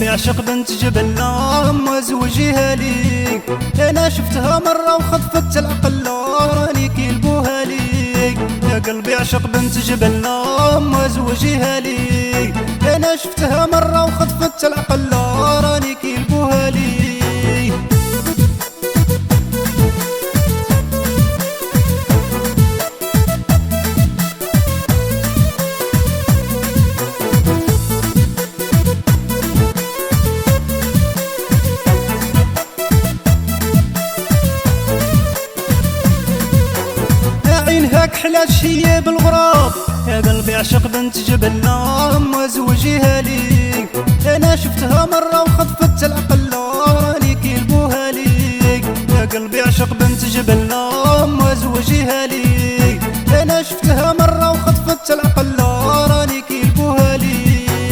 قلبي عشق بنت جبلنا وزوجيها ليك. انا شفتها مرة وخطفت العقل راني كيلبوها ليك. يا قلبي عشق بنت جبلنا وزوجيها ليك. انا شفتها مرة وخطفت العقل راني كيلبوها ليك. حلاش هي بالغراب. يا قلبي عشق بنت جبلنا وزوجيها ليك. انا شفتها مرة وخطفت العقل راني كيلبوها ليك. يا قلبي عشق بنت جبلنا وزوجيها ليك. انا شفتها مرة وخطفت العقل راني كيلبوها ليك.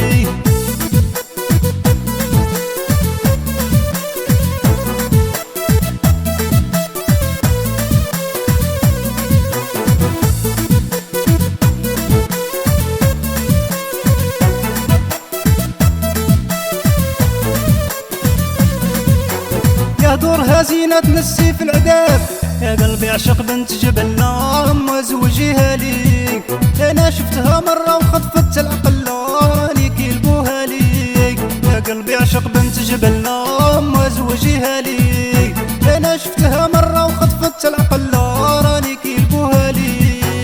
دورها زينة تنسي في العذاب. يا قلبي عشق بنت جبلنا وزوجيها ليك. انا شفتها مرة وخطفت العقل راني كيلبوها ليك. يا قلبي عشق بنت جبلنا وزوجيها ليك. انا شفتها مرة وخطفت العقل راني كيلبوها ليك.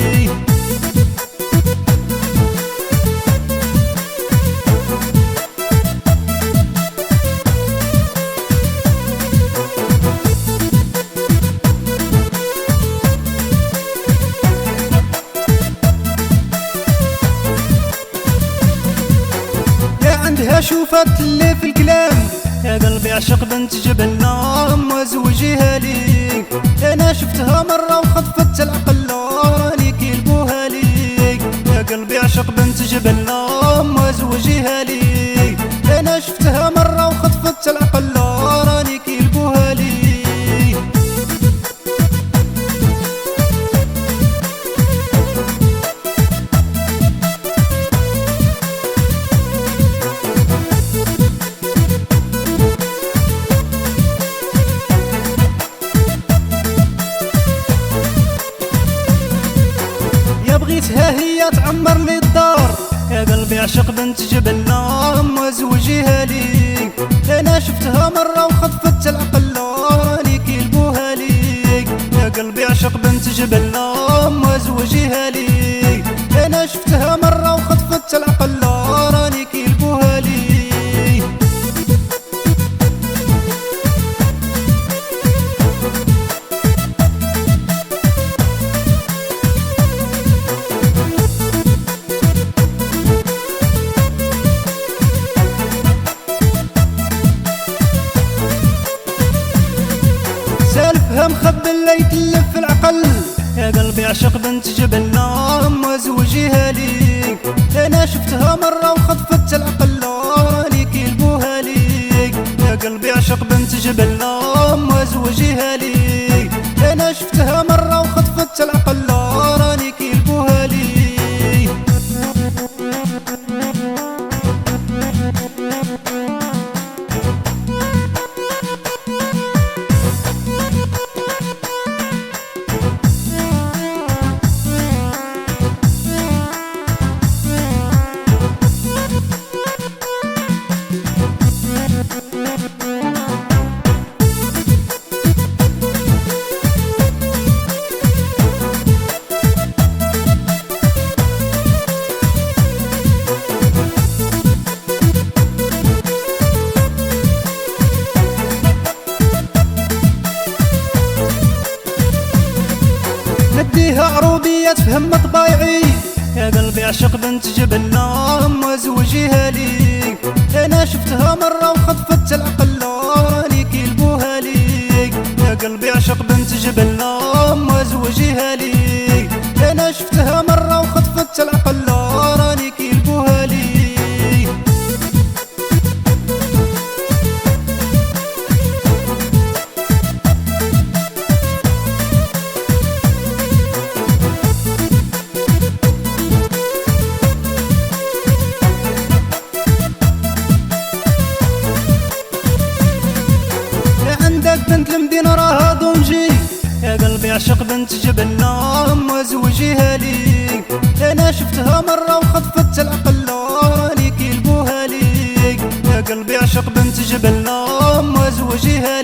عندها شوفت اللي في الكلام. يا قلبي عشق بنت جبلنا وزوجيها ليك. انا شفتها مرة وخطفت العقل راني كيلبوها ليك. يا قلبي عشق بنت جبلنا وزوجيها ليك. انا شفتها مرة وخطفت العقل راني كيلبوها ليك. بغيتها هي تعمر لي الدار. يا قلبي عشق بنت جبلنا وزوجيها ليك. انا شفتها مرة وخطفت العقل راني كيلبوها ليك. يا قلبي عشق بنت جبلنا وزوجيها ليك. انا شفتها مرة وخطفت العقل راني كيلبوها ليك. سالفها مخبي اللي يتلف العقل. يا قلبي عشق بنت جبلنا وزوجيها ليك. انا شفتها مرة وخطفت العقل راني كيلبوها ليك. يا قلبي عشق بنت جبلنا وزوجيها ليك. انا شفتها مرة وخطفت العقل راني كيلبوها ليك. نديها عروبية تفهم طبايعي. يا قلبي عشق بنت جبلنا وزوجيها ليك. انا شفتها مرة وخطفت العقل راني كيلبوها ليك. يا قلبي عشق بنت جبلنا وزوجيها ليك. انا شفتها مرة وخطفت العقل راني كيلبوها ليك. بنت المدينة راها ضمجي، يا قلبي عشق بنت جبلنا أما زوجيها ليك. أنا شفتها مرة وخطفت العقل راني كيلبوها ليك، يا قلبي عشق بنت جبلنا أما زوجيها